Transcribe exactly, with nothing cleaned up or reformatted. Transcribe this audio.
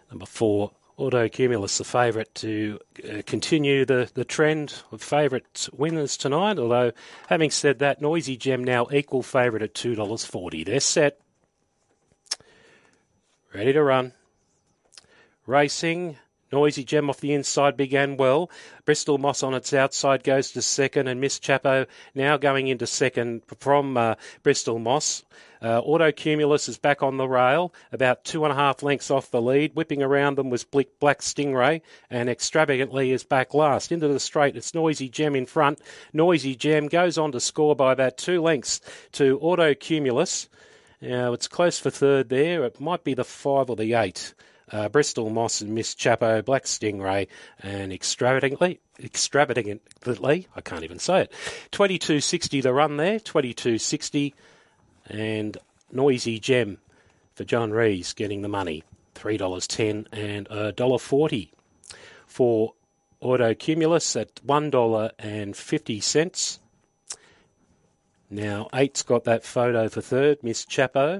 Number four, Auto Cumulus, the favourite to uh, continue the, the trend of favourite winners tonight. Although, having said that, Noisy Gem now equal favourite at two dollars forty. They're set. Ready to run. Racing. Noisy Gem off the inside began well. Bristol Moss on its outside goes to second, and Miss Chapo now going into second from uh, Bristol Moss. Uh, Auto Cumulus is back on the rail, about two and a half lengths off the lead. Whipping around them was Black Stingray, and Extravagantly is back last. Into the straight, it's Noisy Gem in front. Noisy Gem goes on to score by about two lengths to Auto Cumulus. Now, it's close for third there. It might be the five or the eight. Uh, Bristol Moss and Miss Chapo, Black Stingray, and extravagantly, extravagantly, I can't even say it. twenty-two sixty the run there, twenty-two sixty, and Noisy Gem for John Rees getting the money, three dollars ten and one dollar forty. For Auto Cumulus at one dollar fifty. Now, eight's got that photo for third, Miss Chapo.